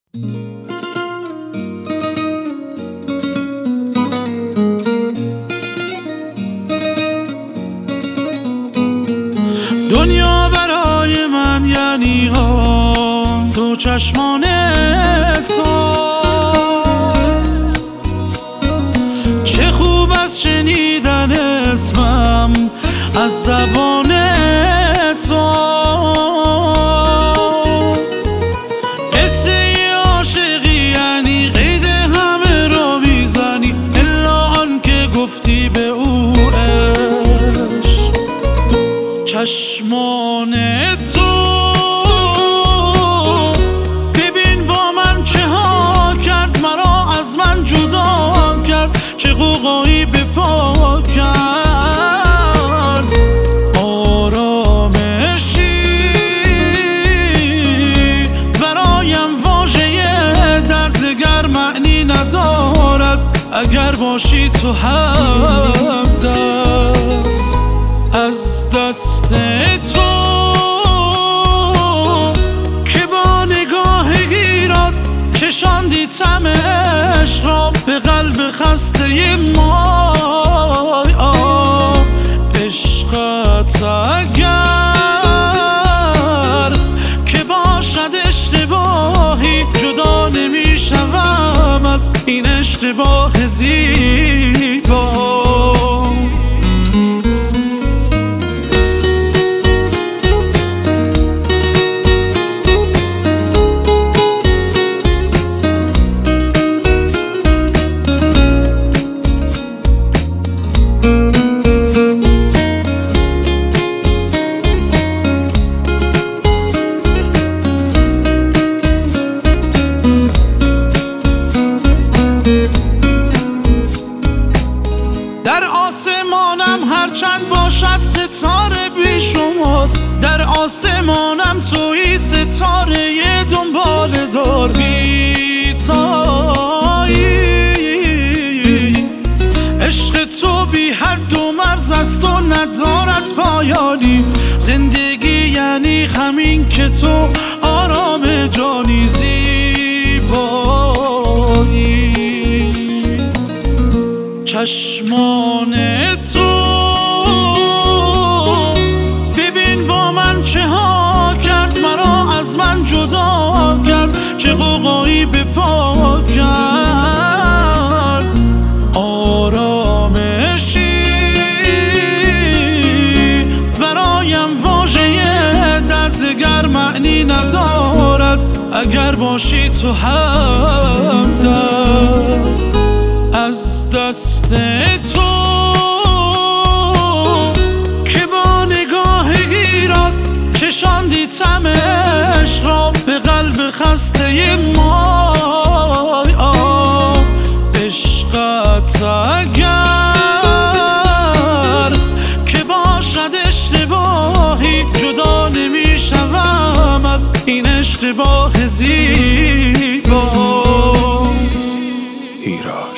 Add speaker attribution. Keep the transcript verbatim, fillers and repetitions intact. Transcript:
Speaker 1: دنیا برای من یعنی آن دو چشمان تو، چه خوب از شنیدن اسمم از زبان تو. قصه عاشقی یعنی قید همه را میزنی، الا آن که گفتی به او عشق. چشمان تو ببین با من چه ها کرد، مرا از من جدا کرد، چه غوغایی به پا کرد. آرامشی برایم واژه دردگر معنی ندارد، اگر باشی تو همدم. از دست تو که با نگاه گیرات چشاندی طعم عشق را به قلب خسته ما. عشقت اگر که باشد اشتباهی، جدا نمی شوم از این اشتباه زیبا. در آسمانم هرچند باشد ستاره بیشمار، در آسمانم تویی ستاره دنبال دار بیتایی. عشق تو بی حد و مرز است و ندارد پایانی، زندگی یعنی همین که تو آرام جانی زیبایی. چشمان تو ببین با من چه ها کرد، مرا از من جدا کرد، چه غوغایی به پا کرد. آرامشی برایم واژه دردگر معنی ندارد، اگر باشی تو همدم. از دست تو که با نگاه گیرات چشاندی طعم عشق را به قلب خسته ما. عشقت اگر که باشد اشتباهی، جدا نمی شوم از این اشتباه زیبا.
Speaker 2: ایرج